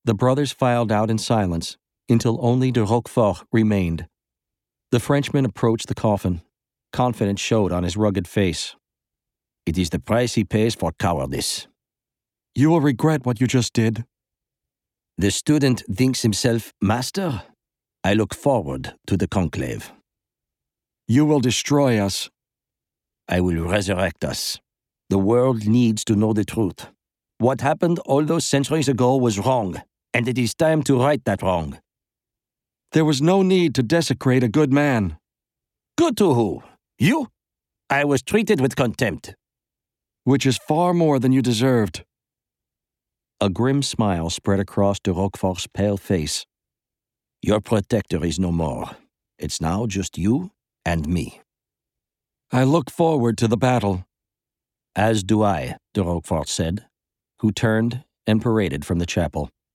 The brothers filed out in silence until only de Roquefort remained. The Frenchman approached the coffin. Confidence showed on his rugged face. It is the price he pays for cowardice. You will regret what you just did. The student thinks himself master. I look forward to the conclave. You will destroy us. I will resurrect us. The world needs to know the truth. What happened all those centuries ago was wrong, and it is time to right that wrong. There was no need to desecrate a good man. Good to who? You? I was treated with contempt. Which is far more than you deserved. A grim smile spread across de Roquefort's pale face. Your protector is no more. It's now just you and me. I look forward to the battle. As do I, de Roquefort said, who turned and paraded from the chapel.